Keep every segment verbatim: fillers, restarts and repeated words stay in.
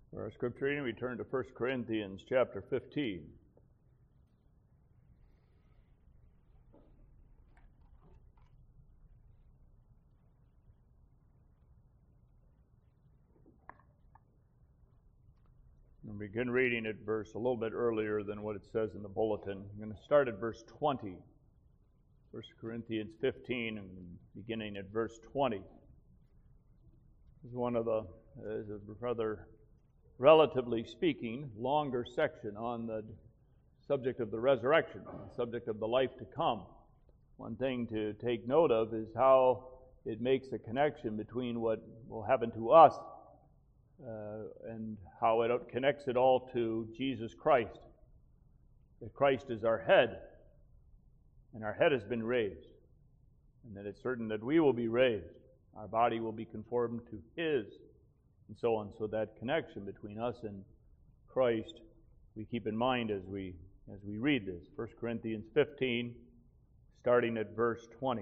For our scripture reading, we turn to First Corinthians chapter fifteen. We'll begin reading at verse a little bit earlier than what it says in the bulletin. I'm going to start at verse twenty. First Corinthians fifteen, and beginning at verse twenty. This is one of the, is a rather, relatively speaking, longer section on the subject of the resurrection, the subject of the life to come. One thing to take note of is how it makes a connection between what will happen to us uh, and how it connects it all to Jesus Christ. That Christ is our head, and our head has been raised, and that it's certain that we will be raised. Our body will be conformed to His, and so on. So that connection between us and Christ, we keep in mind as we as we read this. First Corinthians fifteen, starting at verse twenty.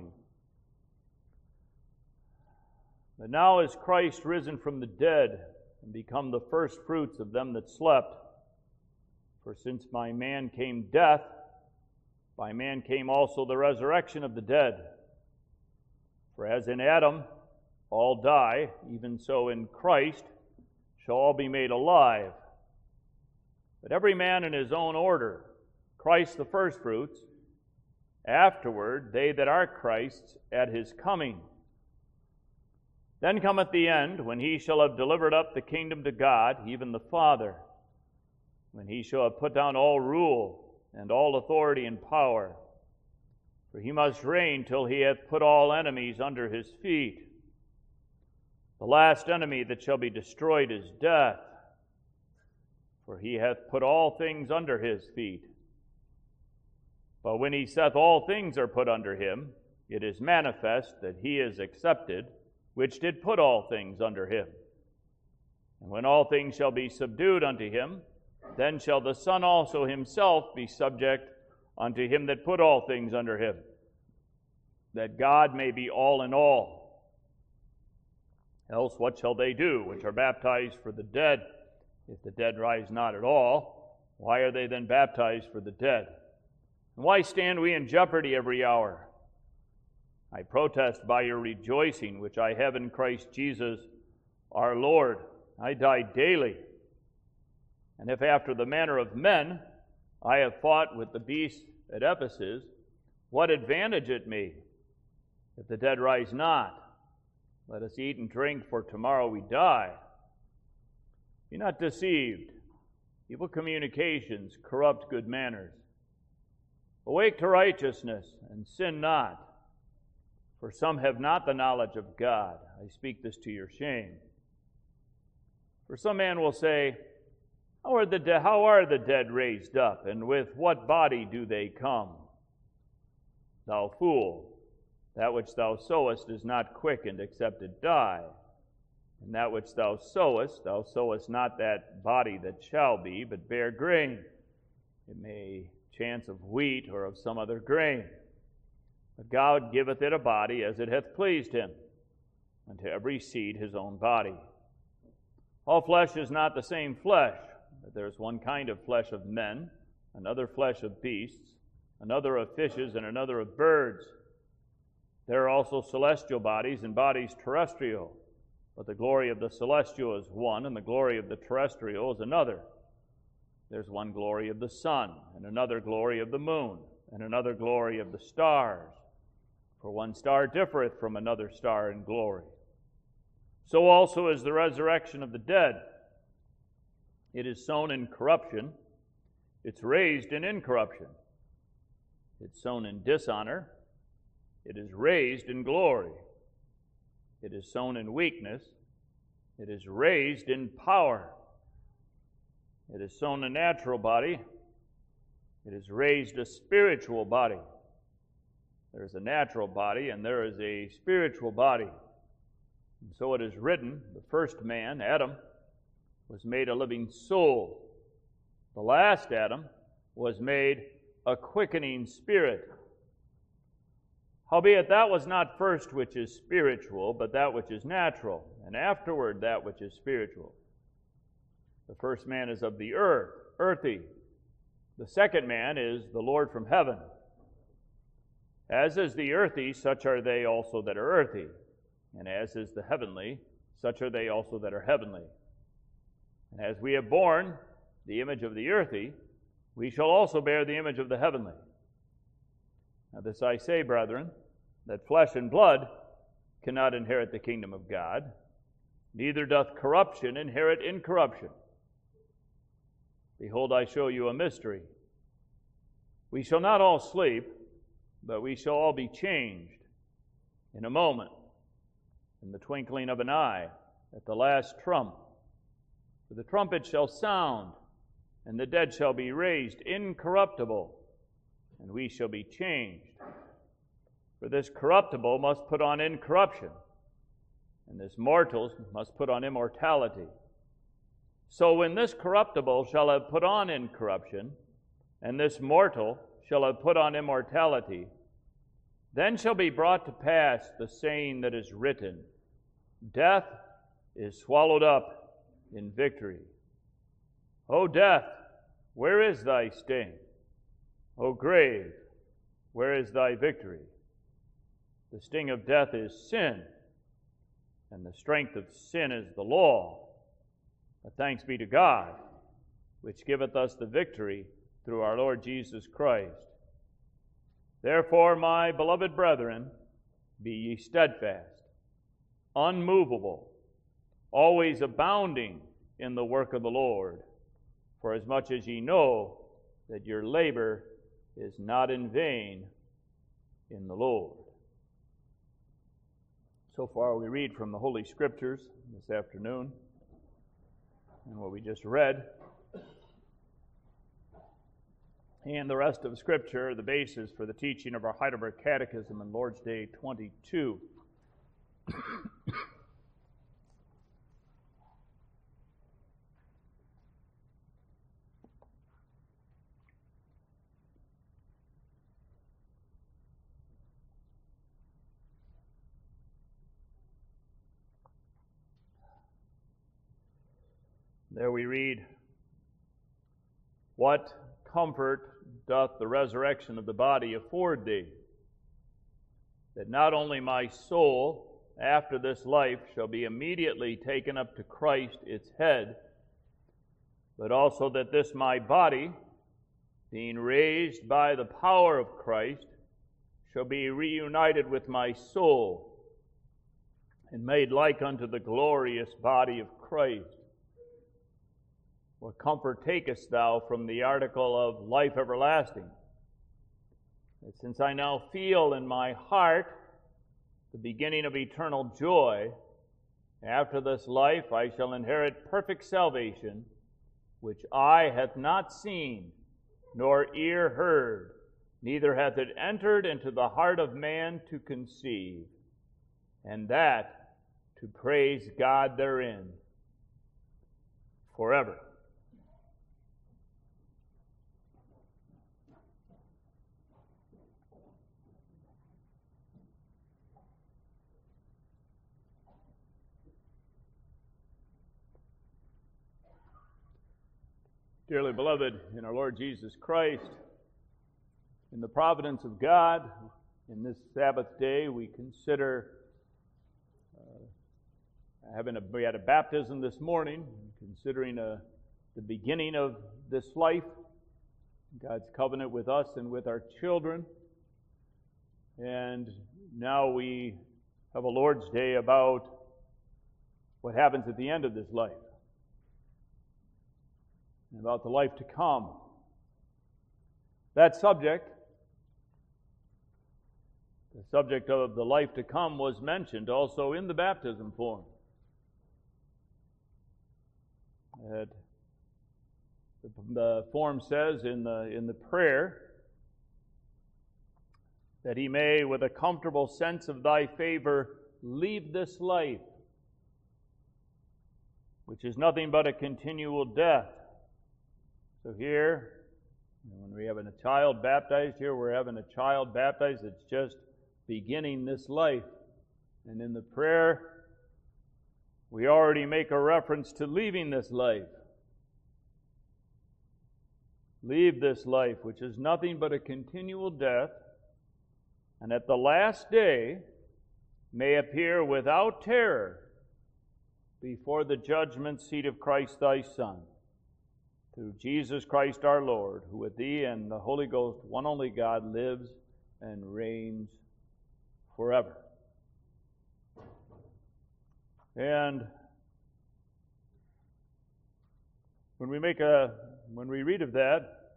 But now is Christ risen from the dead, and become the first fruits of them that slept. For since by man came death, by man came also the resurrection of the dead. For as in Adam all die, even so in Christ shall all be made alive. But every man in his own order, Christ the firstfruits, afterward they that are Christ's at his coming. Then cometh the end, when he shall have delivered up the kingdom to God, even the Father, when he shall have put down all rule and all authority and power. For he must reign till he hath put all enemies under his feet. The last enemy that shall be destroyed is death, for he hath put all things under his feet. But when he saith all things are put under him, it is manifest that he is accepted, which did put all things under him. And when all things shall be subdued unto him, then shall the Son also himself be subject unto him that put all things under him, that God may be all in all. Else what shall they do, which are baptized for the dead? If the dead rise not at all, why are they then baptized for the dead? And why stand we in jeopardy every hour? I protest by your rejoicing, which I have in Christ Jesus our Lord. I die daily. And if after the manner of men I have fought with the beasts at Ephesus, what advantage it me, if the dead rise not? Let us eat and drink, for tomorrow we die. Be not deceived. Evil communications corrupt good manners. Awake to righteousness, and sin not. For some have not the knowledge of God. I speak this to your shame. For some man will say, How are the de- how are the dead raised up, and with what body do they come? Thou fool! That which thou sowest is not quickened, except it die. And that which thou sowest, thou sowest not that body that shall be, but bare grain. It may chance of wheat or of some other grain. But God giveth it a body as it hath pleased him, and to every seed his own body. All flesh is not the same flesh, but there is one kind of flesh of men, another flesh of beasts, another of fishes, and another of birds. There are also celestial bodies and bodies terrestrial, but the glory of the celestial is one, and the glory of the terrestrial is another. There's one glory of the sun, and another glory of the moon, and another glory of the stars. For one star differeth from another star in glory. So also is the resurrection of the dead. It is sown in corruption, it's raised in incorruption. It's sown in dishonor, it is raised in glory. It is sown in weakness, it is raised in power. It is sown a natural body, it is raised a spiritual body. There is a natural body and there is a spiritual body. And so it is written, the first man, Adam, was made a living soul. The last Adam was made a quickening spirit. Howbeit that was not first which is spiritual, but that which is natural, and afterward that which is spiritual. The first man is of the earth, earthy. The second man is the Lord from heaven. As is the earthy, such are they also that are earthy. And as is the heavenly, such are they also that are heavenly. And as we have borne the image of the earthy, we shall also bear the image of the heavenly. Now this I say, brethren, that flesh and blood cannot inherit the kingdom of God, neither doth corruption inherit incorruption. Behold, I show you a mystery. We shall not all sleep, but we shall all be changed in a moment, in the twinkling of an eye, at the last trump. For the trumpet shall sound, and the dead shall be raised incorruptible, and we shall be changed. For this corruptible must put on incorruption, and this mortal must put on immortality. So when this corruptible shall have put on incorruption, and this mortal shall have put on immortality, then shall be brought to pass the saying that is written, Death is swallowed up in victory. O death, where is thy sting? O grave, where is thy victory? The sting of death is sin, and the strength of sin is the law. But thanks be to God, which giveth us the victory through our Lord Jesus Christ. Therefore, my beloved brethren, be ye steadfast, unmovable, always abounding in the work of the Lord, for as much as ye know that your labor is not in vain in the Lord. So far we read from the Holy Scriptures this afternoon, and what we just read, and the rest of Scripture, the basis for the teaching of our Heidelberg Catechism in Lord's Day twenty-two. There we read, What comfort doth the resurrection of the body afford thee? That not only my soul after this life shall be immediately taken up to Christ its head, but also that this my body, being raised by the power of Christ, shall be reunited with my soul, and made like unto the glorious body of Christ. What comfort takest thou from the article of life everlasting? That since I now feel in my heart the beginning of eternal joy, after this life I shall inherit perfect salvation, which eye hath not seen, nor ear heard, neither hath it entered into the heart of man to conceive, and that to praise God therein forever. Dearly beloved in our Lord Jesus Christ, in the providence of God, in this Sabbath day, we consider uh, having a, we had a baptism this morning, considering uh, the beginning of this life, God's covenant with us and with our children. And now we have a Lord's Day about what happens at the end of this life, and about the life to come. That subject, the subject of the life to come, was mentioned also in the baptism form. That the form says in the in the prayer that he may, with a comfortable sense of thy favor, leave this life, which is nothing but a continual death. So here, when we're having a child baptized here, we're having a child baptized that's just beginning this life. And in the prayer, we already make a reference to leaving this life. leave this life, which is nothing but a continual death, and at the last day may appear without terror before the judgment seat of Christ thy Son, through Jesus Christ our Lord, who with thee and the Holy Ghost, one only God, lives and reigns forever. And when we make a when we read of that,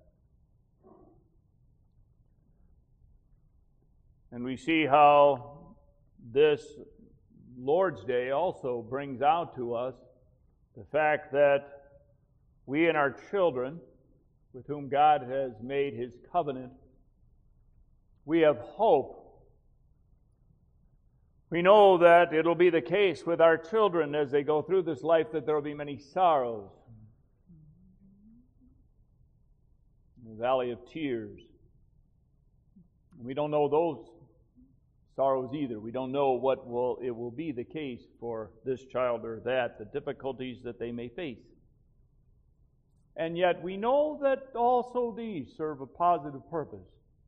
and we see how this Lord's Day also brings out to us the fact that we and our children, with whom God has made His covenant, we have hope. We know that it'll be the case with our children as they go through this life that there will be many sorrows. The valley of tears. And we don't know those sorrows either. We don't know what will it will be the case for this child or that, the difficulties that they may face. And yet we know that also these serve a positive purpose.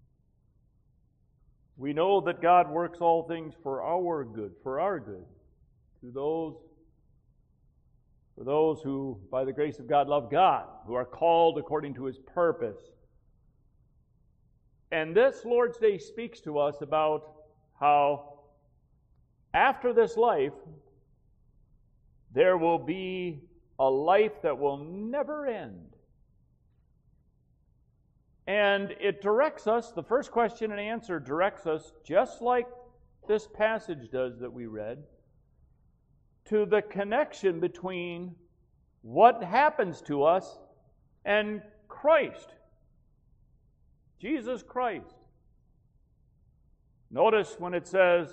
We know that God works all things for our good, for our good, to those, for those who, by the grace of God, love God, who are called according to His purpose. And this Lord's Day speaks to us about how after this life, there will be a life that will never end. And it directs us, the first question and answer directs us, just like this passage does that we read, to the connection between what happens to us and Christ, Jesus Christ. Notice when it says,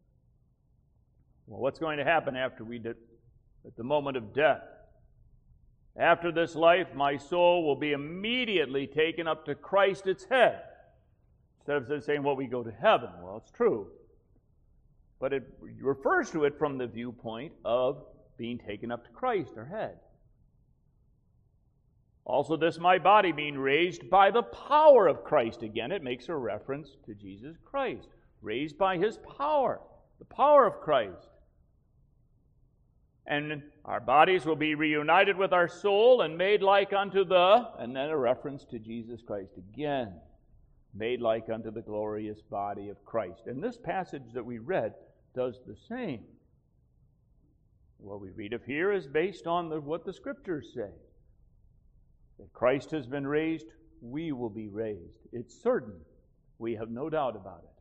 well, what's going to happen after we did, at the moment of death? After this life, my soul will be immediately taken up to Christ its head. Instead of saying, well, we go to heaven. Well, it's true. But it refers to it from the viewpoint of being taken up to Christ, our head. Also, this my body being raised by the power of Christ. Again, it makes a reference to Jesus Christ. Raised by His power. The power of Christ. And our bodies will be reunited with our soul and made like unto the, and then a reference to Jesus Christ again, made like unto the glorious body of Christ. And this passage that we read does the same. What we read of here is based on the, what the Scriptures say. That Christ has been raised, we will be raised. It's certain. We have no doubt about it.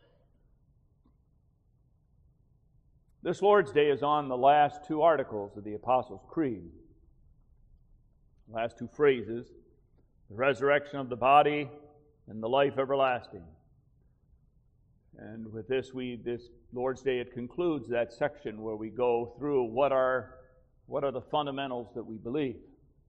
This Lord's Day is on the last two articles of the Apostles' Creed. The last two phrases, the resurrection of the body and the life everlasting. And with this, we this Lord's Day, it concludes that section where we go through what are, what are the fundamentals that we believe.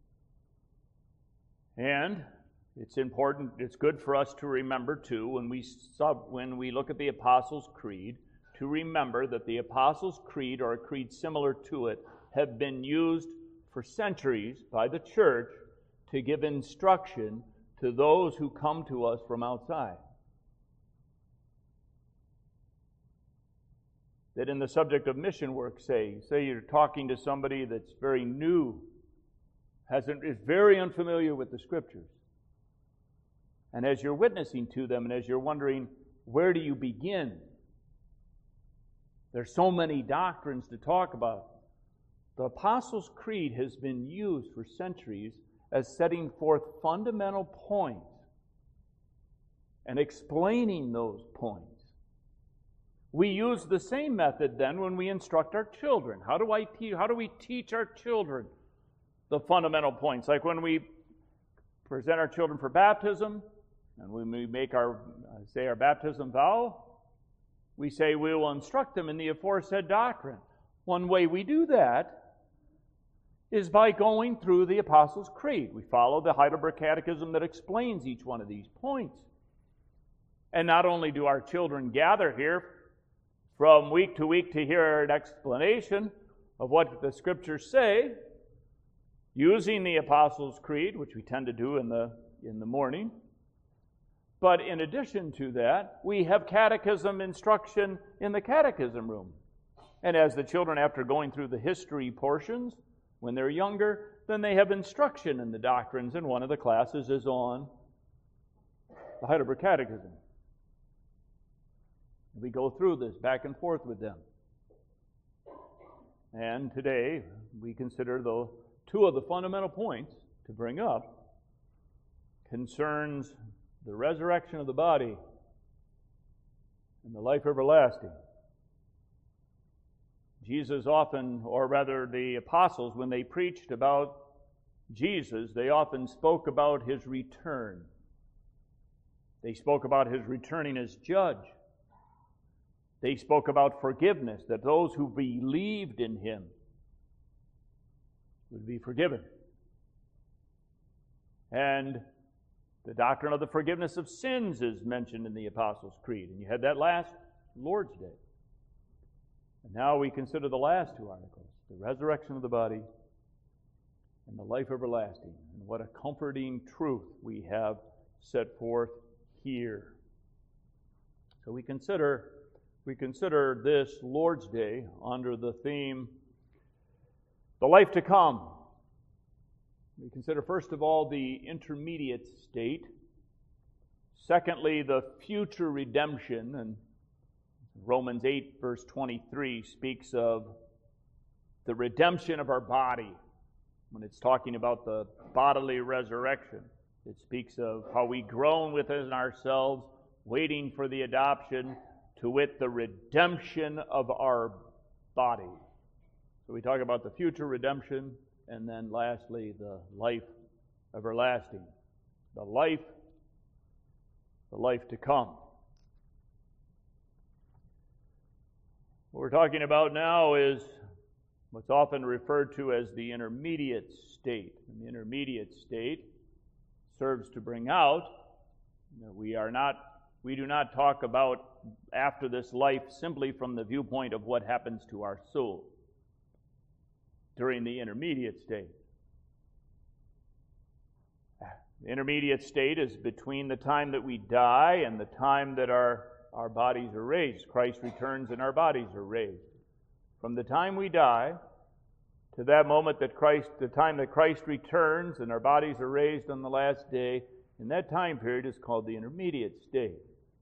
And it's important, it's good for us to remember, too, when we, sub, when we look at the Apostles' Creed, to remember that the Apostles' Creed, or a creed similar to it, have been used for centuries by the church to give instruction to those who come to us from outside. That in the subject of mission work, say, say you're talking to somebody that's very new, hasn't, is very unfamiliar with the Scriptures. And as you're witnessing to them, and as you're wondering, where do you begin? There's so many doctrines to talk about. The Apostles' Creed has been used for centuries as setting forth fundamental points and explaining those points. We use the same method then when we instruct our children. How do I te- how do we teach our children the fundamental points? Like when we present our children for baptism, and when we make our uh, say our baptism vow, we say we will instruct them in the aforesaid doctrine. One way we do that is by going through the Apostles' Creed. We follow the Heidelberg Catechism that explains each one of these points. And not only do our children gather here from week to week to hear an explanation of what the Scriptures say, using the Apostles' Creed, which we tend to do in the in the morning. But in addition to that, we have catechism instruction in the catechism room. And as the children, after going through the history portions, when they're younger, then they have instruction in the doctrines, and one of the classes is on the Heidelberg Catechism. We go through this back and forth with them. And today, we consider the two of the fundamental points to bring up concerns the resurrection of the body and the life everlasting. Jesus often, or rather the apostles, when they preached about Jesus, they often spoke about his return. They spoke about his returning as judge. They spoke about forgiveness, that those who believed in him would be forgiven. And the doctrine of the forgiveness of sins is mentioned in the Apostles' Creed. And you had that last Lord's Day. And now we consider the last two articles, the resurrection of the body and the life everlasting. And what a comforting truth we have set forth here. So we consider we consider this Lord's Day under the theme, the life to come. We consider, first of all, the intermediate state. Secondly, the future redemption. And Romans eight, verse twenty-three, speaks of the redemption of our body. When it's talking about the bodily resurrection, it speaks of how we groan within ourselves, waiting for the adoption, to wit, the redemption of our body. So we talk about the future redemption, and then lastly, the life everlasting. The life, the life to come. What we're talking about now is what's often referred to as the intermediate state. And the intermediate state serves to bring out that we are not, we do not talk about after this life simply from the viewpoint of what happens to our soul during the intermediate state. The intermediate state is between the time that we die and the time that our, our bodies are raised. Christ returns and our bodies are raised. From the time we die to that moment that Christ, the time that Christ returns and our bodies are raised on the last day, in that time period is called the intermediate state.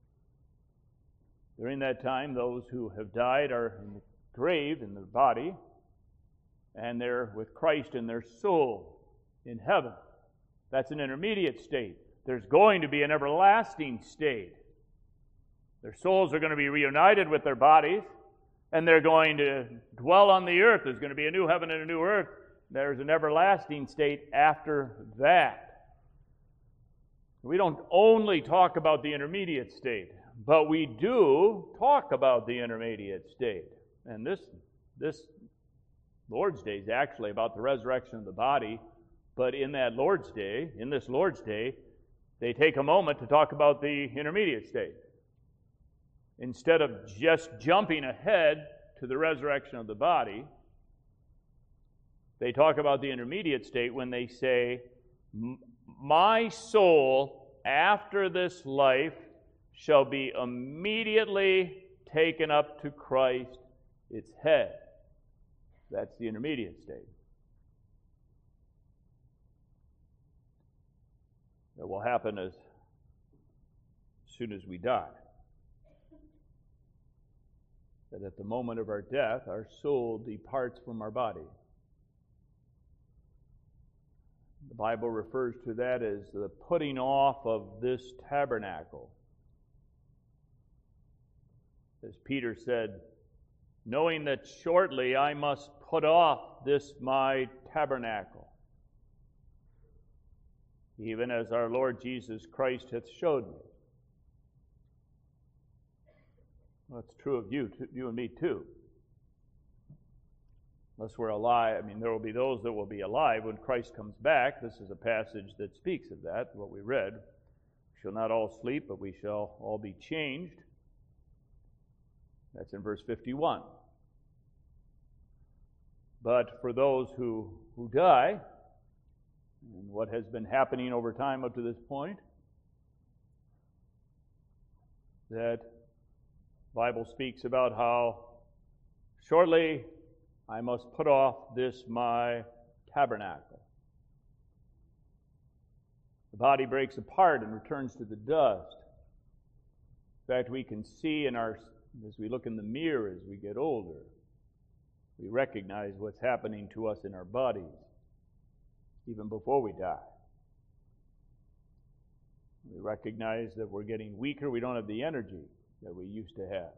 During that time, those who have died are in the grave in their body, and they're with Christ in their soul in heaven. That's an intermediate state. There's going to be an everlasting state. Their souls are going to be reunited with their bodies, and they're going to dwell on the earth. There's going to be a new heaven and a new earth. There's an everlasting state after that. We don't only talk about the intermediate state, but we do talk about the intermediate state. And this, this Lord's Day is actually about the resurrection of the body, but in that Lord's Day, in this Lord's Day, they take a moment to talk about the intermediate state. Instead of just jumping ahead to the resurrection of the body, they talk about the intermediate state when they say, my soul after this life shall be immediately taken up to Christ, its head. That's the intermediate state. That will happen as soon as we die. That at the moment of our death, our soul departs from our body. The Bible refers to that as the putting off of this tabernacle. As Peter said, knowing that shortly I must put off this my tabernacle, even as our Lord Jesus Christ hath showed me. Well, that's true of you, you and me too. Unless we're alive, I mean, there will be those that will be alive when Christ comes back. This is a passage that speaks of that, what we read. We shall not all sleep, but we shall all be changed. That's in verse fifty-one. But for those who, who die, and what has been happening over time up to this point, that the Bible speaks about how shortly I must put off this my tabernacle. The body breaks apart and returns to the dust. In fact, we can see in our, as we look in the mirror as we get older, we recognize what's happening to us in our bodies even before we die. We recognize that we're getting weaker. We don't have the energy that we used to have.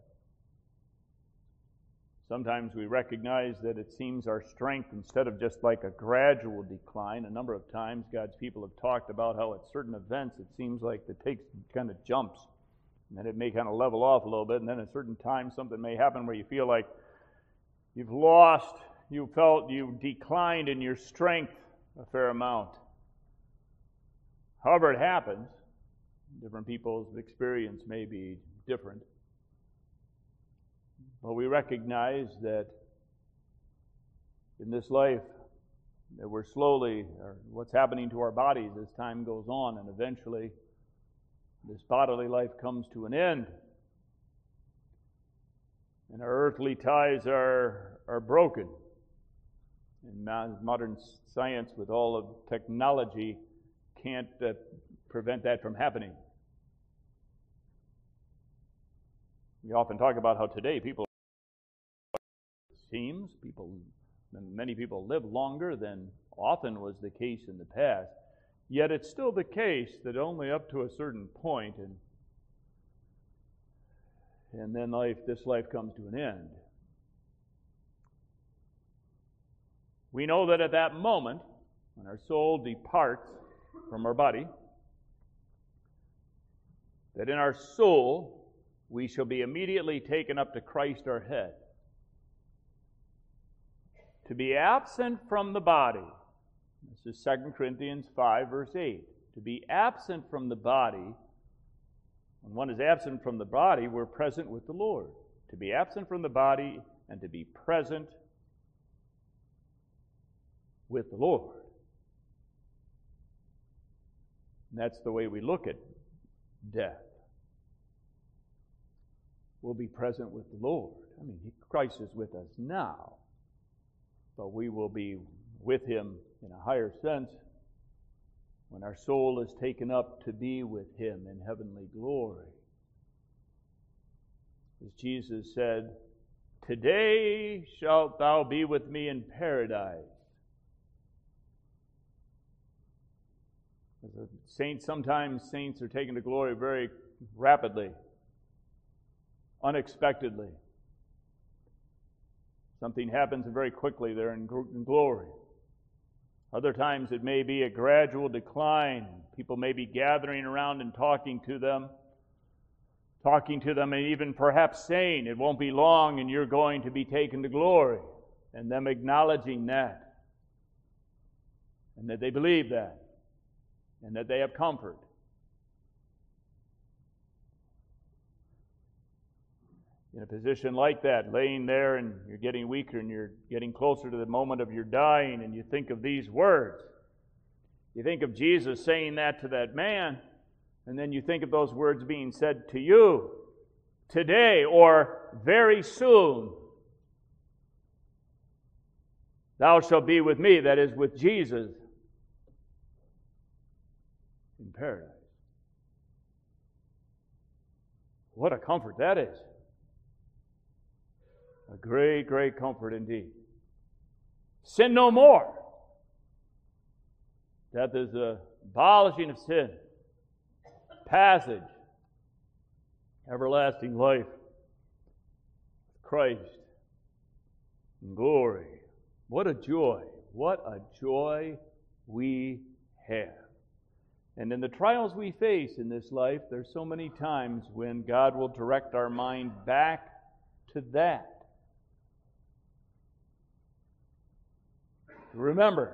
Sometimes we recognize that it seems our strength, instead of just like a gradual decline, a number of times God's people have talked about how at certain events it seems like it takes kind of jumps, and then it may kind of level off a little bit, and then at certain times something may happen where you feel like you've lost, you felt you declined in your strength a fair amount. However it happens, different people's experience may be different. But we recognize that in this life, that we're slowly, or what's happening to our bodies as time goes on, and eventually this bodily life comes to an end. And our earthly ties are, are broken. And modern science, with all of technology, can't uh, prevent that from happening. We often talk about how today people, it seems, people, many people live longer than often was the case in the past. Yet it's still the case that only up to a certain point, and and then life, this life comes to an end. We know that at that moment, when our soul departs from our body, that in our soul we shall be immediately taken up to Christ our head. To be absent from the body, this is Second Corinthians five, verse eight. To be absent from the body, when one is absent from the body, we're present with the Lord. To be absent from the body and to be present with the Lord. And that's the way we look at death. We'll be present with the Lord. I mean, Christ is with us now, but we will be with Him in a higher sense when our soul is taken up to be with Him in heavenly glory. As Jesus said, "Today shalt thou be with me in paradise." As a saint, sometimes saints are taken to glory very rapidly, unexpectedly. Something happens and very quickly they're in glory. Other times it may be a gradual decline. People may be gathering around and talking to them, talking to them and even perhaps saying, "It won't be long and you're going to be taken to glory," and them acknowledging that, and that they believe that, and that they have comfort. In a position like that, laying there and you're getting weaker and you're getting closer to the moment of your dying, and you think of these words. You think of Jesus saying that to that man, and then you think of those words being said to you today or very soon. "Thou shalt be with me," that is, with Jesus, in paradise. What a comfort that is. A great, great comfort indeed. Sin no more. Death is the abolishing of sin. Passage. Everlasting life. Christ in glory. What a joy. What a joy we have. And in the trials we face in this life, there's so many times when God will direct our mind back to that. Remember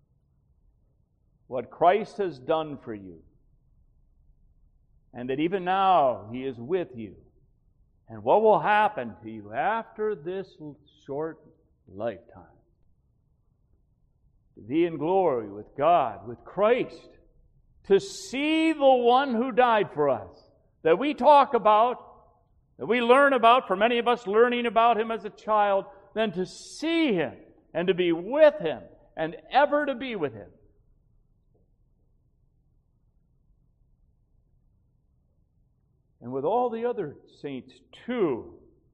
what Christ has done for you, and that even now He is with you, and what will happen to you after this short lifetime. to be in glory with God, with Christ, to see the one who died for us, that we talk about, that we learn about, for many of us learning about him as a child, then to see him and to be with him and ever to be with him. And with all the other saints too.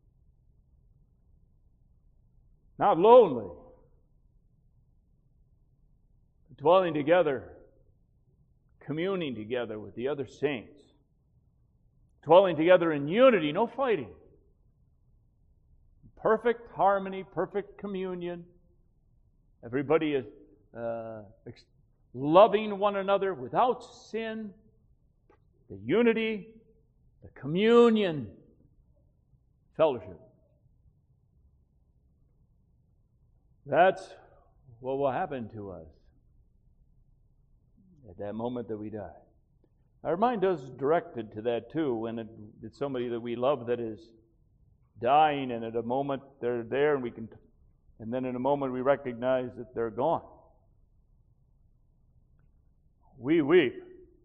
Not lonely, but dwelling together, communing together with the other saints, dwelling together in unity, no fighting. Perfect harmony, perfect communion. Everybody is uh, loving one another without sin. The unity, the communion, fellowship. That's what will happen to us at that moment that we die. Our mind is directed to that too, when it, it's somebody that we love that is dying, and at a moment they're there, and we can, and then in a moment we recognize that they're gone. We weep.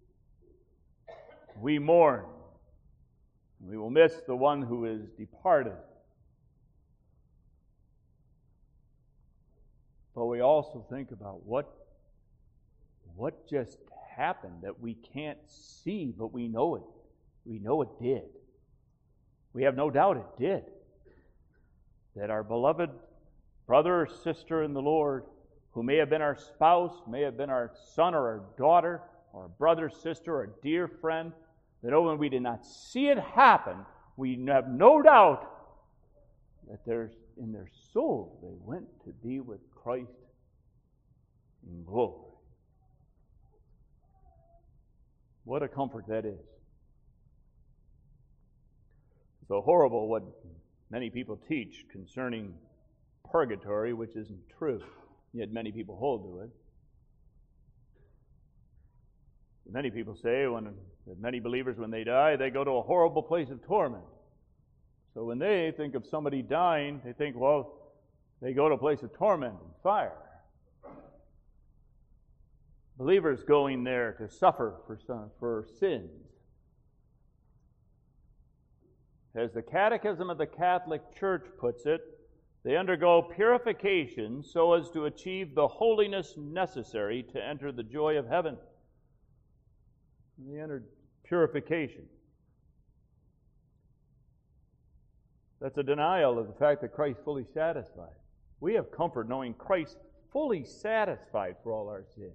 We mourn. We will miss the one who is departed. But we also think about what, what just happened that we can't see, but we know it. We know it did. We have no doubt it did. That our beloved brother or sister in the Lord, who may have been our spouse, may have been our son or our daughter, or a brother, sister, or a dear friend, that oh, when we did not see it happen, we have no doubt that there's in their soul they went to be with Christ in glory. What a comfort that is. So horrible what many people teach concerning purgatory, which isn't true, yet many people hold to it. Many people say when that many believers, when they die, they go to a horrible place of torment. So when they think of somebody dying, they think, well, they go to a place of torment and fire. Believers going there to suffer for some, for sins. As the Catechism of the Catholic Church puts it, they undergo purification so as to achieve the holiness necessary to enter the joy of heaven. They entered purification. That's a denial of the fact that Christ fully satisfied. We have comfort knowing Christ fully satisfied for all our sins.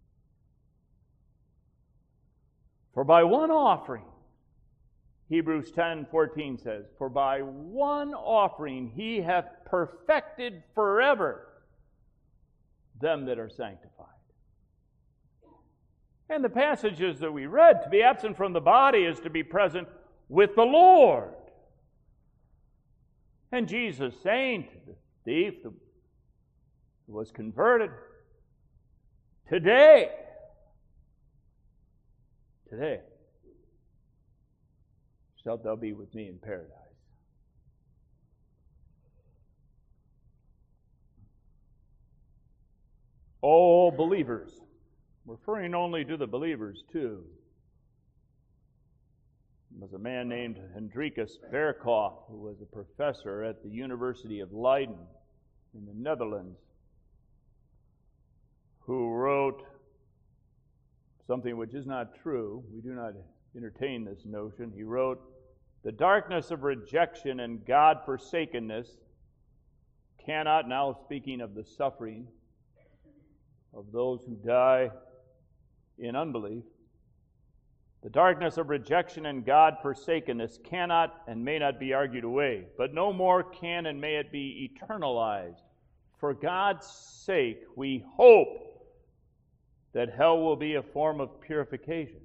For by one offering, Hebrews ten fourteen says, for by one offering he hath perfected forever them that are sanctified. And the passages that we read, to be absent from the body is to be present with the Lord. And Jesus saying to the thief who was converted, today, today, shalt thou be with me in paradise. All believers, referring only to the believers too. There was a man named Hendrikus Berkhoff, who was a professor at the University of Leiden in the Netherlands, who wrote something which is not true. We do not entertain this notion. He wrote, the darkness of rejection and God-forsakenness cannot, now speaking of the suffering of those who die in unbelief, the darkness of rejection and God-forsakenness cannot and may not be argued away, but no more can and may it be eternalized. For God's sake, we hope that hell will be a form of purification.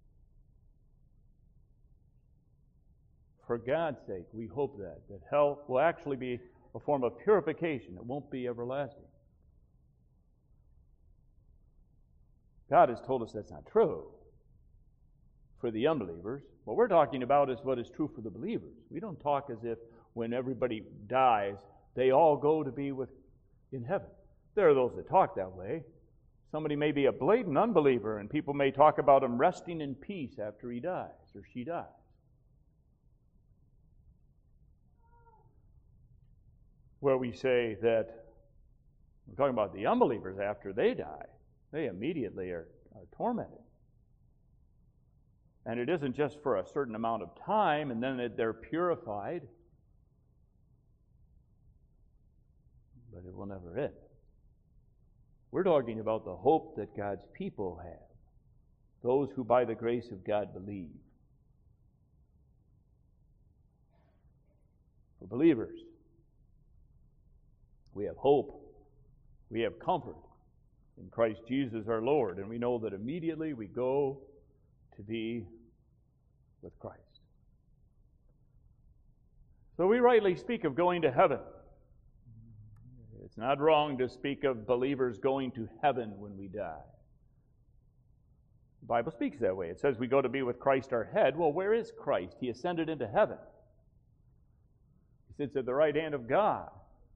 For God's sake, we hope that, that hell will actually be a form of purification. It won't be everlasting. God has told us that's not true for the unbelievers. What we're talking about is what is true for the believers. We don't talk as if when everybody dies, they all go to be with in heaven. There are those that talk that way. Somebody may be a blatant unbeliever, and people may talk about him resting in peace after he dies or she dies. Where we say that we're talking about the unbelievers after they die, they immediately are, are tormented. And it isn't just for a certain amount of time, and then they're purified, but it will never end. We're talking about the hope that God's people have, those who by the grace of God believe. For believers, we have hope, we have comfort in Christ Jesus our Lord, and we know that immediately we go to be with Christ. So we rightly speak of going to heaven. It's not wrong to speak of believers going to heaven when we die. The Bible speaks that way. It says we go to be with Christ our head. Well, where is Christ? He ascended into heaven. He sits at the right hand of God.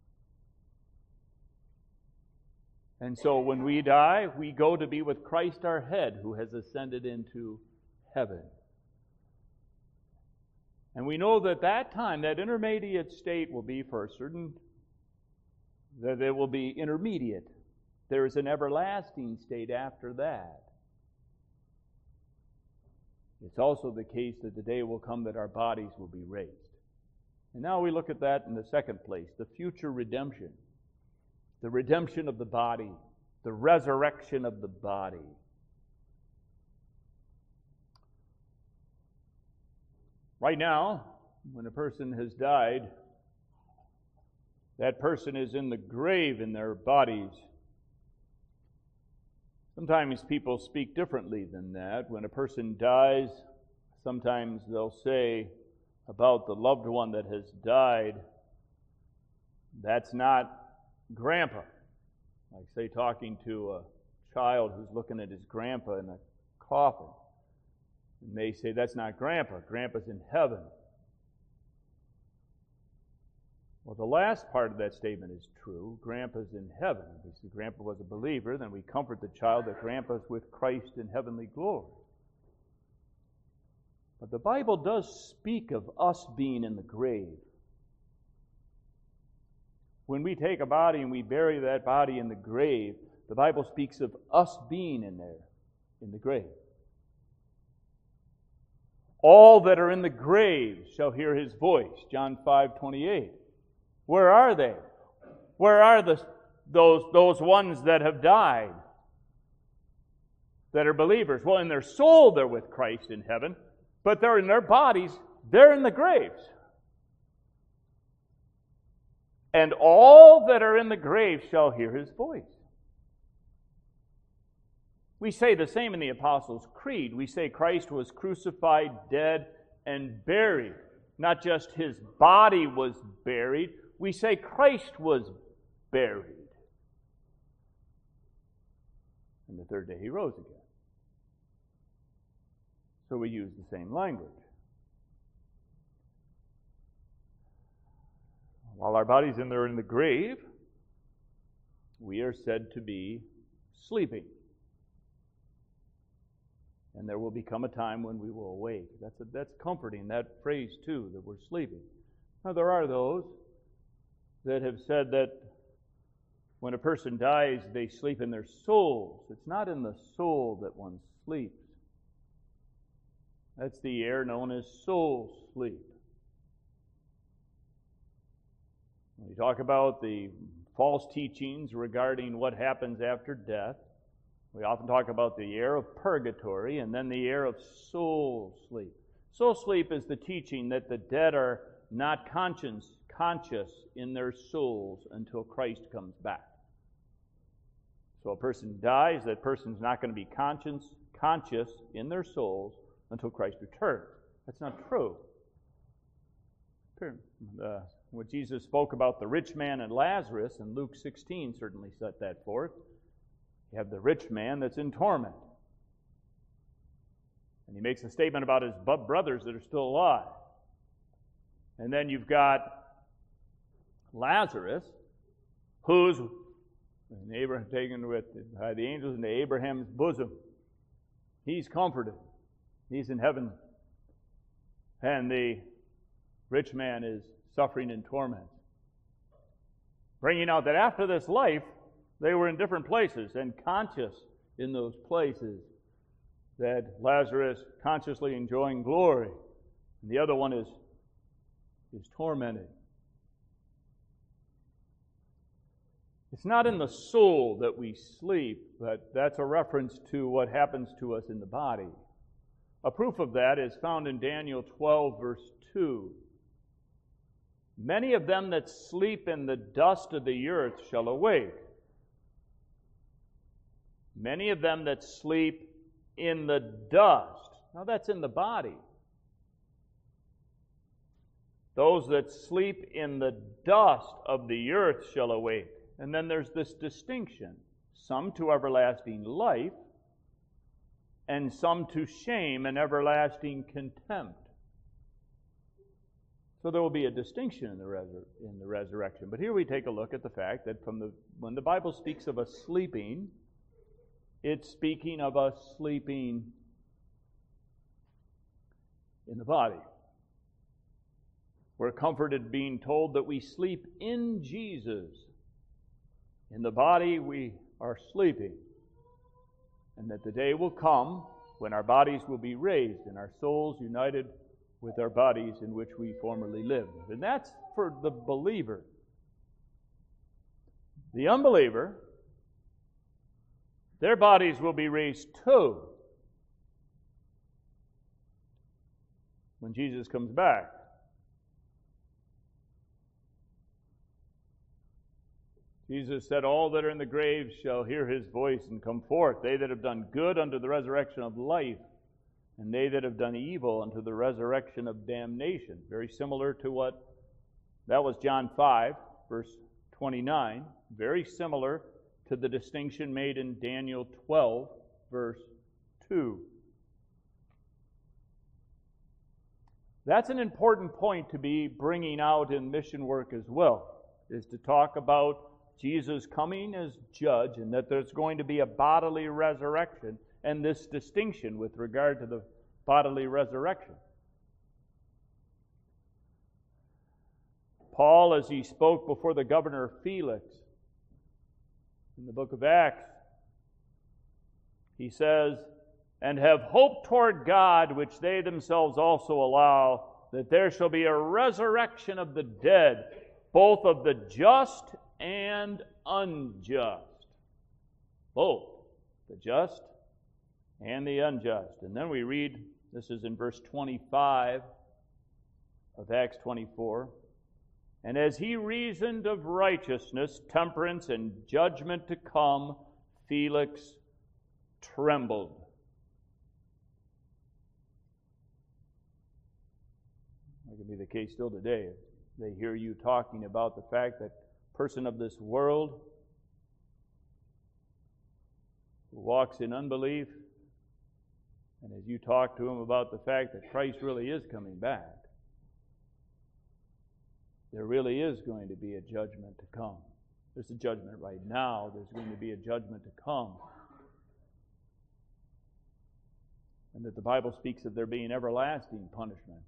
And so when we die, we go to be with Christ our head, who has ascended into heaven. And we know that that time, that intermediate state will be for a certain, that it will be intermediate. There is an everlasting state after that. It's also the case that the day will come that our bodies will be raised. And now we look at that in the second place, the future redemption. The redemption of the body, the resurrection of the body. Right now, when a person has died, that person is in the grave in their bodies. Sometimes people speak differently than that. When a person dies, sometimes they'll say about the loved one that has died, that's not Grandpa. Like, say, talking to a child who's looking at his grandpa in a coffin. And they say, that's not Grandpa. Grandpa's in heaven. Well, the last part of that statement is true. Grandpa's in heaven. If we see Grandpa was a believer, then we comfort the child that Grandpa's with Christ in heavenly glory. But the Bible does speak of us being in the grave. When we take a body and we bury that body in the grave, the Bible speaks of us being in there, in the grave. All that are in the grave shall hear his voice, John five twenty-eight. Where are they? Where are the, those, those ones that have died, that are believers? Well, in their soul they're with Christ in heaven, but they're in their bodies, they're in the graves. And all that are in the grave shall hear his voice. We say the same in the Apostles' Creed. We say Christ was crucified, dead, and buried. Not just his body was buried. We say Christ was buried. And the third day he rose again. So we use the same language. While our bodies in there in the grave, we are said to be sleeping. And there will become a time when we will awake. That's a, that's comforting, that phrase too, that we're sleeping. Now there are those that have said that when a person dies, they sleep in their souls. It's not in the soul that one sleeps. That's the air known as soul sleep. When we talk about the false teachings regarding what happens after death, we often talk about the air of purgatory and then the air of soul sleep. Soul sleep is the teaching that the dead are not conscious, conscious in their souls until Christ comes back. So a person dies, that person's not going to be conscious, conscious in their souls until Christ returns. That's not true. Uh, what Jesus spoke about the rich man and Lazarus in Luke sixteen certainly set that forth. You have the rich man that's in torment. And he makes a statement about his brothers that are still alive. And then you've got Lazarus, who's And Abraham taken with by the angels into Abraham's bosom. He's comforted. He's in heaven. And the rich man is suffering in torment. Bringing out that after this life, they were in different places and conscious in those places. That Lazarus consciously enjoying glory. And the other one is, is tormented. It's not in the soul that we sleep, but that's a reference to what happens to us in the body. A proof of that is found in Daniel twelve, verse two. Many of them that sleep in the dust of the earth shall awake. Many of them that sleep in the dust. Now that's in the body. Those that sleep in the dust of the earth shall awake. And then there's this distinction. Some to everlasting life, and some to shame and everlasting contempt. So there will be a distinction in the, resur- in the resurrection. But here we take a look at the fact that from the when the Bible speaks of us sleeping, it's speaking of us sleeping in the body. We're comforted being told that we sleep in Jesus. In the body we are sleeping. And that the day will come when our bodies will be raised and our souls united with our bodies in which we formerly lived. And that's for the believer. The unbeliever, their bodies will be raised too when Jesus comes back. Jesus said, all that are in the graves shall hear his voice and come forth, they that have done good unto the resurrection of life, and they that have done evil unto the resurrection of damnation. Very similar to what, that was John five, verse twenty-nine. Very similar to the distinction made in Daniel twelve, verse two. That's an important point to be bringing out in mission work as well, is to talk about Jesus coming as judge and that there's going to be a bodily resurrection and this distinction with regard to the bodily resurrection. Paul, as he spoke before the governor Felix in the book of Acts, he says, and have hope toward God, which they themselves also allow, that there shall be a resurrection of the dead, both of the just and unjust. Both the just and the unjust. And then we read, this is in verse twenty-five of Acts twenty-four, and as he reasoned of righteousness, temperance, and judgment to come, Felix trembled. That could be the case still today. They hear you talking about the fact that person of this world who walks in unbelief, and as you talk to him about the fact that Christ really is coming back, there really is going to be a judgment to come. There's a judgment right now. There's going to be a judgment to come. And that the Bible speaks of there being everlasting punishment.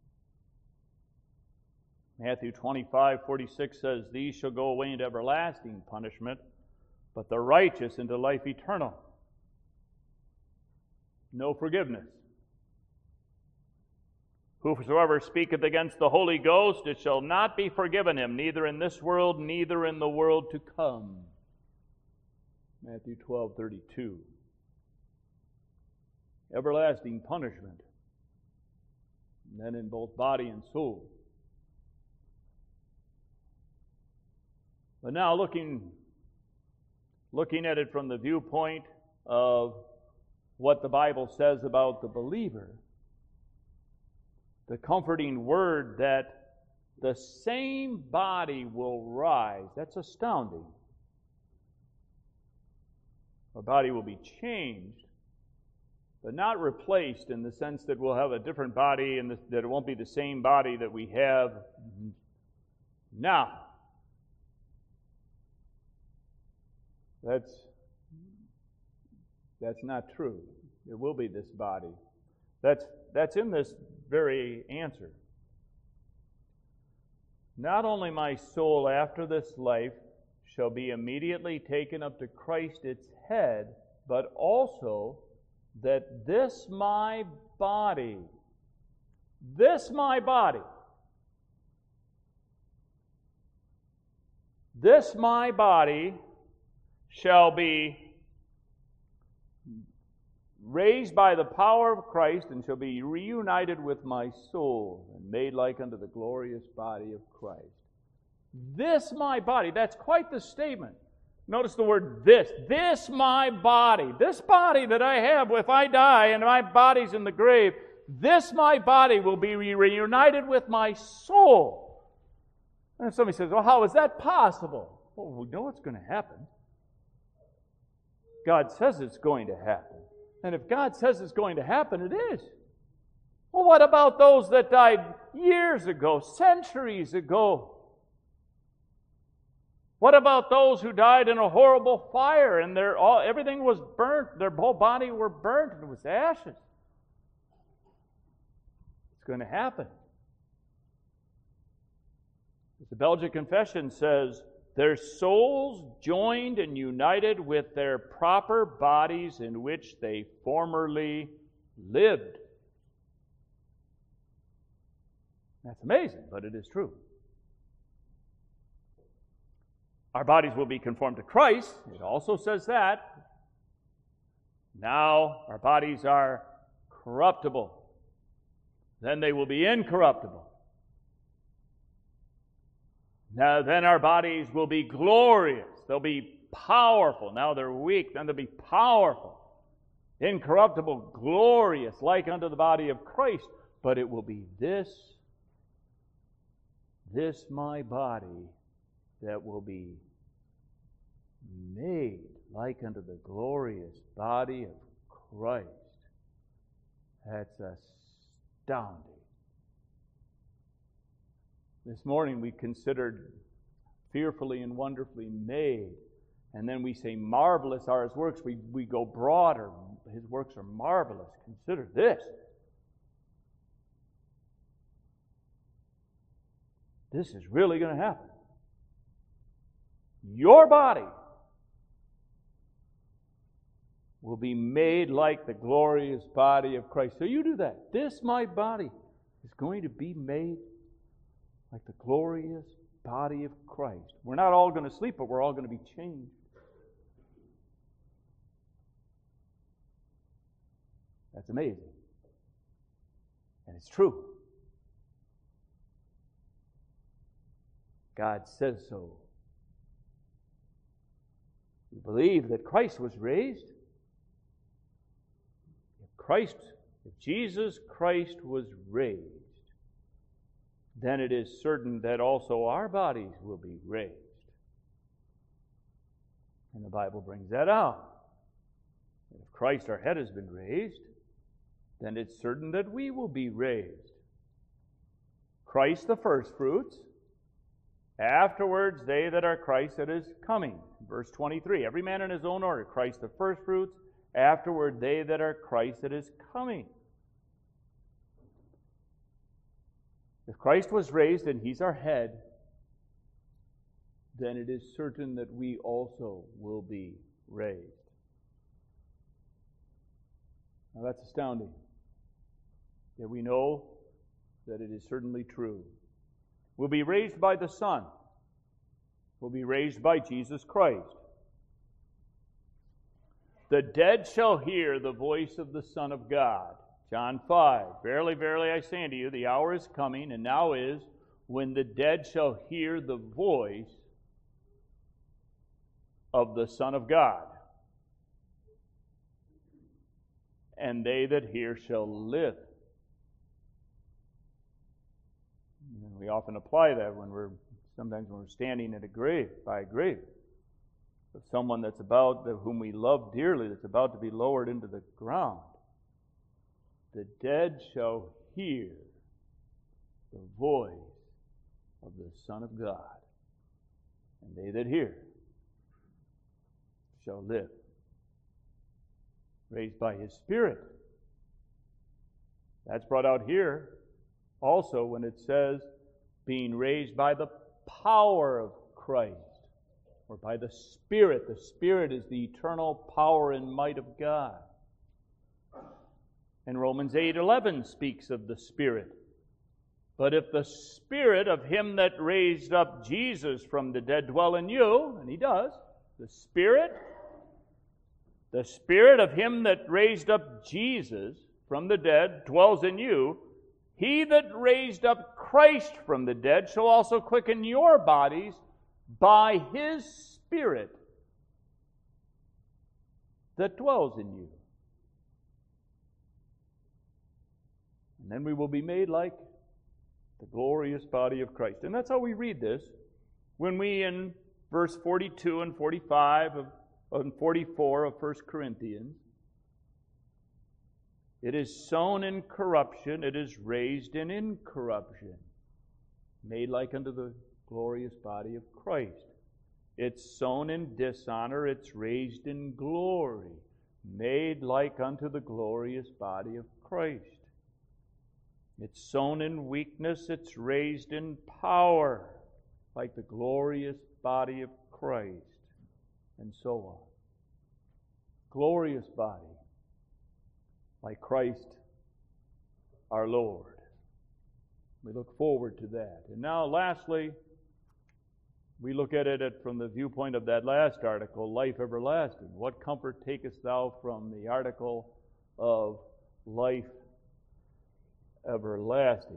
Matthew twenty-five, forty-six says, these shall go away into everlasting punishment, but the righteous into life eternal. No forgiveness. Whosoever speaketh against the Holy Ghost, it shall not be forgiven him, neither in this world, neither in the world to come. Matthew twelve, thirty-two. Everlasting punishment. And then in both body and soul. But now looking, looking at it from the viewpoint of what the Bible says about the believer, the comforting word that the same body will rise, that's astounding. Our body will be changed, but not replaced in the sense that we'll have a different body and that it won't be the same body that we have now. That's, that's not true. There will be this body. That's, that's in this very answer. Not only my soul after this life shall be immediately taken up to Christ its head, but also that this my body, this my body, this my body shall be raised by the power of Christ and shall be reunited with my soul and made like unto the glorious body of Christ. This my body, that's quite the statement. Notice the word this. This my body, this body that I have, if I die and my body's in the grave, this my body will be reunited with my soul. And somebody says, well, how is that possible? Well, we know it's going to happen. God says it's going to happen. And if God says it's going to happen, it is. Well, what about those that died years ago, centuries ago? What about those who died in a horrible fire and their all everything was burnt, their whole body were burnt and it was ashes? It's going to happen. The Belgic Confession says, their souls joined and united with their proper bodies in which they formerly lived. That's amazing, but it is true. Our bodies will be conformed to Christ. It also says that. Now our bodies are corruptible. Then they will be incorruptible. Now then our bodies will be glorious. They'll be powerful. Now they're weak. Then they'll be powerful. Incorruptible, glorious, like unto the body of Christ. But it will be this, this my body, that will be made like unto the glorious body of Christ. That's astounding. This morning we considered fearfully and wonderfully made. And then we say marvelous are His works. We, we go broader. His works are marvelous. Consider this. This is really going to happen. Your body will be made like the glorious body of Christ. So you do that. This, my body, is going to be made like the glorious body of Christ. We're not all going to sleep, but we're all going to be changed. That's amazing. And it's true. God says so. We believe that Christ was raised. If Christ, if Jesus Christ was raised, then it is certain that also our bodies will be raised. And the Bible brings that out. If Christ, our head, has been raised, then it's certain that we will be raised. Christ the firstfruits, afterwards they that are Christ that is coming. Verse twenty-three, every man in his own order. Christ the firstfruits, afterward they that are Christ that is coming. If Christ was raised and He's our head, then it is certain that we also will be raised. Now that's astounding. Yet we know that it is certainly true. We'll be raised by the Son. We'll be raised by Jesus Christ. The dead shall hear the voice of the Son of God. John five, verily, verily, I say unto you, the hour is coming, and now is, when the dead shall hear the voice of the Son of God. And they that hear shall live. And we often apply that when we're, sometimes when we're standing at a grave, by a grave, of someone that's about, whom we love dearly, that's about to be lowered into the ground. The dead shall hear the voice of the Son of God, and they that hear shall live. Raised by His Spirit. That's brought out here also when it says being raised by the power of Christ, or by the Spirit. The Spirit is the eternal power and might of God. And Romans eight eleven speaks of the Spirit. But if the Spirit of Him that raised up Jesus from the dead dwell in you, and He does, the Spirit, the Spirit of Him that raised up Jesus from the dead dwells in you, He that raised up Christ from the dead shall also quicken your bodies by His Spirit that dwells in you. And then we will be made like the glorious body of Christ. And that's how we read this when we, in verse forty-two and forty-five of, and forty-four of First Corinthians, it is sown in corruption, it is raised in incorruption, made like unto the glorious body of Christ. It's sown in dishonor, it's raised in glory, made like unto the glorious body of Christ. It's sown in weakness, it's raised in power, like the glorious body of Christ, and so on. Glorious body, like Christ our Lord. We look forward to that. And now, lastly, we look at it from the viewpoint of that last article, life everlasting. What comfort takest thou from the article of life everlasting?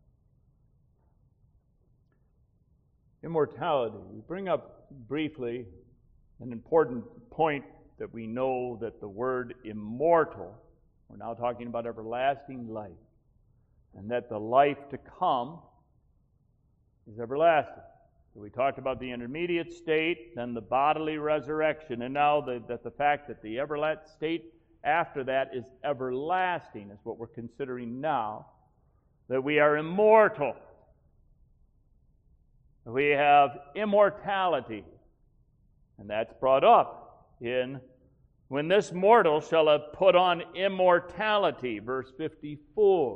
Immortality. We bring up briefly an important point that we know that the word immortal, we're now talking about everlasting life, and that the life to come is everlasting. So we talked about the intermediate state, then the bodily resurrection, and now the, that the fact that the everlasting state after that is everlasting is what we're considering now, that we are immortal. We have immortality, and that's brought up in when this mortal shall have put on immortality, verse fifty-four.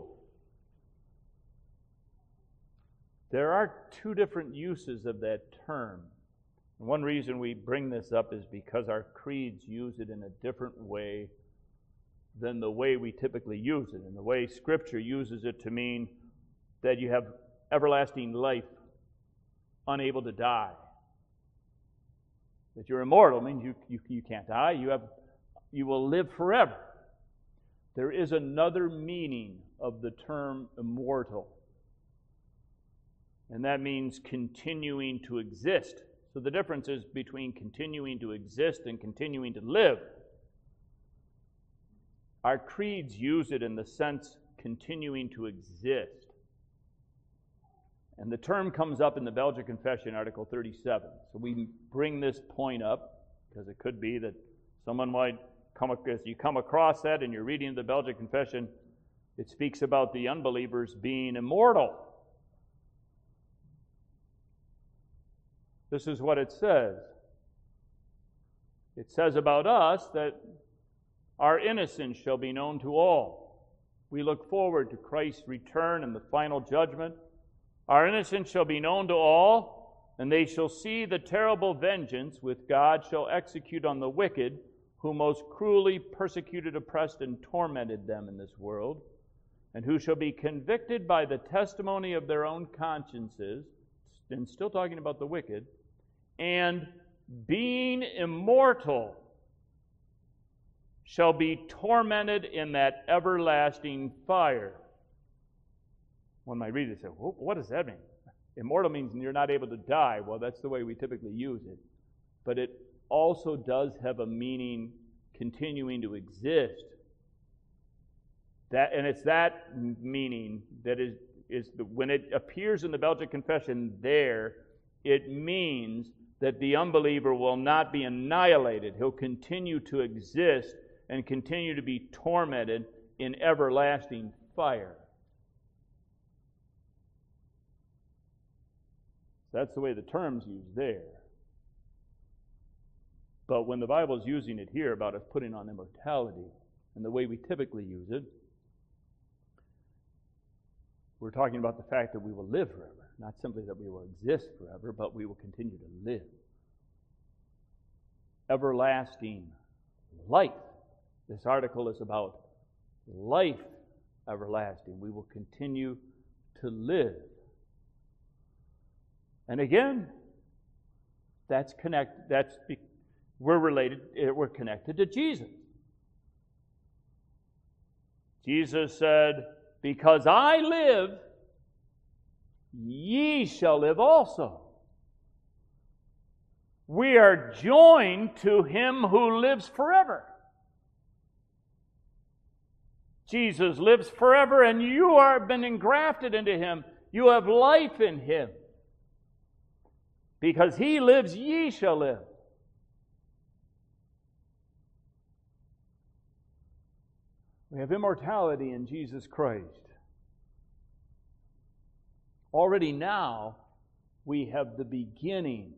There are two different uses of that term. And one reason we bring this up is because our creeds use it in a different way than the way we typically use it, and the way Scripture uses it to mean that you have everlasting life, unable to die. That you're immortal means you, you, you can't die. You have you will live forever. There is another meaning of the term immortal, and that means continuing to exist. So the difference is between continuing to exist and continuing to live. Our creeds use it in the sense continuing to exist. And the term comes up in the Belgic Confession, Article thirty-seven. So we bring this point up because it could be that someone might come, as you come across that and you're reading the Belgic Confession, it speaks about the unbelievers being immortal. This is what it says. It says about us that our innocence shall be known to all. We look forward to Christ's return and the final judgment. Our innocence shall be known to all, and they shall see the terrible vengeance which God shall execute on the wicked, who most cruelly persecuted, oppressed, and tormented them in this world, and who shall be convicted by the testimony of their own consciences, and still talking about the wicked, and being immortal, shall be tormented in that everlasting fire. One might read it and say, well, what does that mean? Immortal means you're not able to die. Well, that's the way we typically use it. But it also does have a meaning continuing to exist. That, and it's that meaning that is, is the, when it appears in the Belgic Confession there, it means that the unbeliever will not be annihilated. He'll continue to exist and continue to be tormented in everlasting fire. That's the way the term's used there. But when the Bible is using it here about us putting on immortality, and the way we typically use it, we're talking about the fact that we will live forever. Not simply that we will exist forever, but we will continue to live. Everlasting life. This article is about life everlasting. We will continue to live. And again, that's connect. That's we're related. We're connected to Jesus. Jesus said, "Because I live, ye shall live also." We are joined to Him who lives forever. Jesus lives forever, and you are been engrafted into Him. You have life in Him. Because He lives, ye shall live. We have immortality in Jesus Christ. Already now, we have the beginning.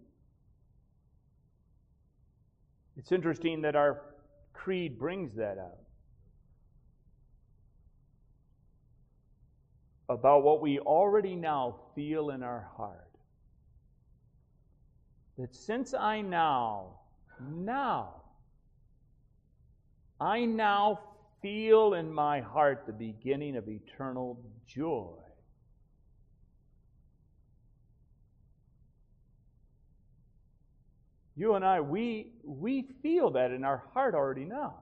It's interesting that our creed brings that out. About what we already now feel in our heart. That since I now, now, I now feel in my heart the beginning of eternal joy. You and I, we, we feel that in our heart already now.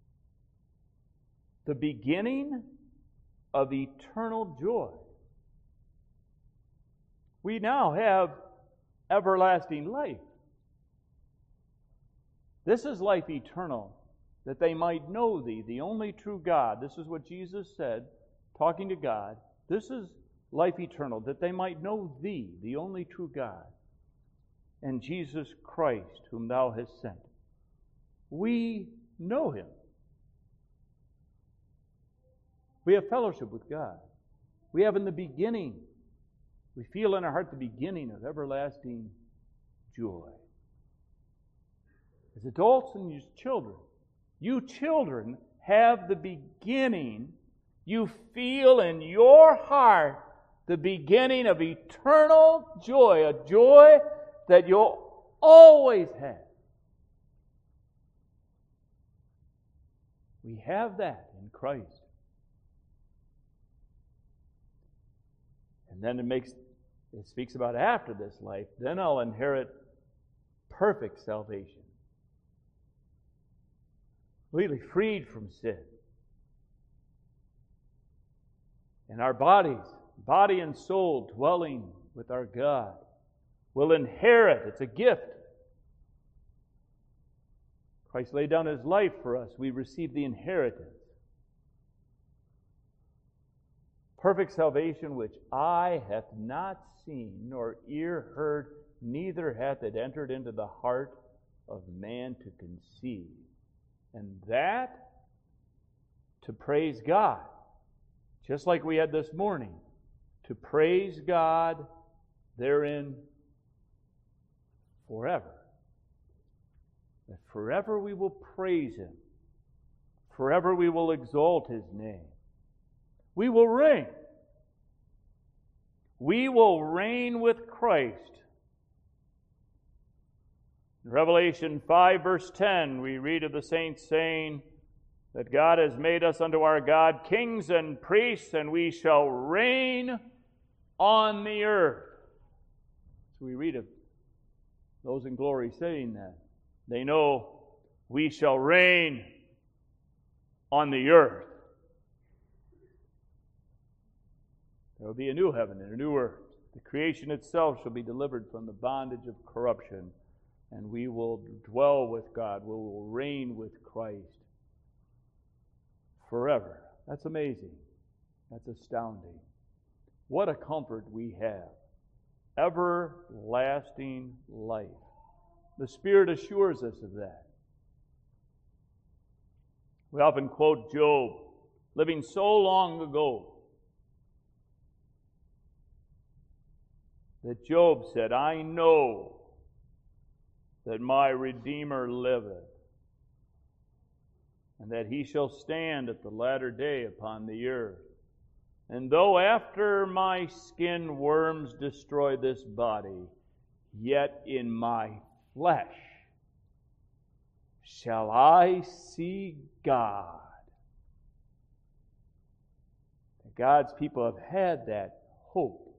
The beginning of eternal joy. We now have everlasting life. This is life eternal, that they might know Thee, the only true God. This is what Jesus said, talking to God. This is life eternal, that they might know Thee, the only true God, and Jesus Christ, whom Thou hast sent. We know Him. We have fellowship with God. We have in the beginning, we feel in our heart the beginning of everlasting joy. As adults and as children, you children have the beginning, you feel in your heart the beginning of eternal joy, a joy that you'll always have. We have that in Christ. And then it makes it speaks about after this life, then I'll inherit perfect salvation. Completely freed from sin. And our bodies, body and soul, dwelling with our God, will inherit. It's a gift. Christ laid down His life for us. We receive the inheritance. Perfect salvation which eye hath not seen, nor ear heard, neither hath it entered into the heart of man to conceive. And that, to praise God, just like we had this morning, to praise God therein forever. That forever we will praise Him. Forever we will exalt His name. We will reign. We will reign with Christ. In Revelation five, verse ten, we read of the saints saying that God has made us unto our God kings and priests, and we shall reign on the earth. So we read of those in glory saying that. They know we shall reign on the earth. There will be a new heaven and a new earth. The creation itself shall be delivered from the bondage of corruption, and we will dwell with God. We will reign with Christ forever. That's amazing. That's astounding. What a comfort we have. Everlasting life. The Spirit assures us of that. We often quote Job, living so long ago, that Job said, I know that my Redeemer liveth, and that he shall stand at the latter day upon the earth. And though after my skin worms destroy this body, yet in my flesh shall I see God. God's people have had that hope.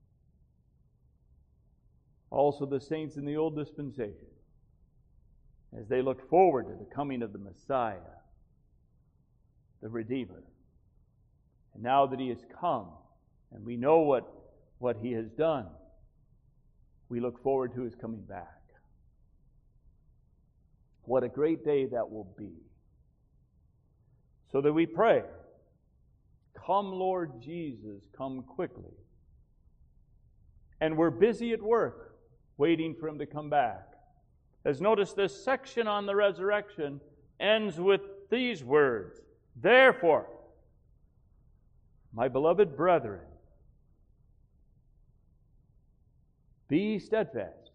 Also the saints in the old dispensation, as they look forward to the coming of the Messiah, the Redeemer. And now that he has come, and we know what, what he has done, we look forward to his coming back. What a great day that will be. So that we pray, come Lord Jesus, come quickly. And we're busy at work, waiting for him to come back. As notice, this section on the resurrection ends with these words, therefore, my beloved brethren, be steadfast,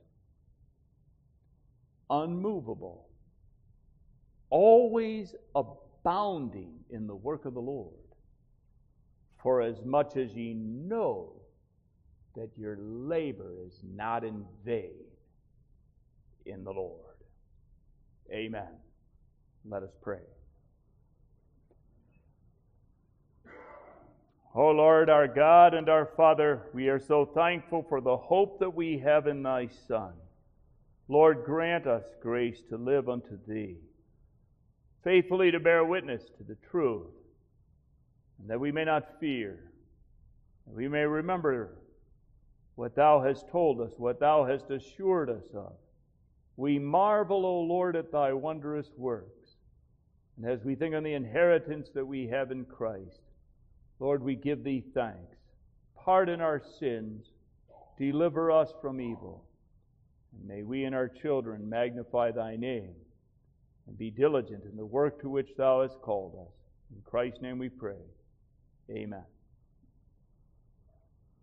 unmovable, always abounding in the work of the Lord, for as much as ye know that your labor is not in vain in the Lord. Amen. Let us pray. O Lord, our God and our Father, we are so thankful for the hope that we have in thy Son. Lord, grant us grace to live unto thee, faithfully to bear witness to the truth, and that we may not fear, that we may remember what thou hast told us, what thou hast assured us of. We marvel, O Lord, at thy wondrous works. And as we think on the inheritance that we have in Christ, Lord, we give thee thanks. Pardon our sins. Deliver us from evil. And may we and our children magnify thy name and be diligent in the work to which thou hast called us. In Christ's name we pray. Amen.